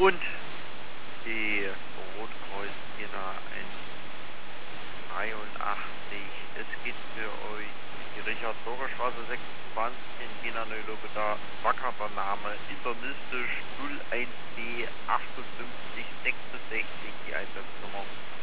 Und die Rotkreuz Jena 183. Es geht für euch die Richard-Bürger-Straße 26 in Jena Neu-Lobeda. Wackerter Name, internistisch 01B 5866, die Einsatznummer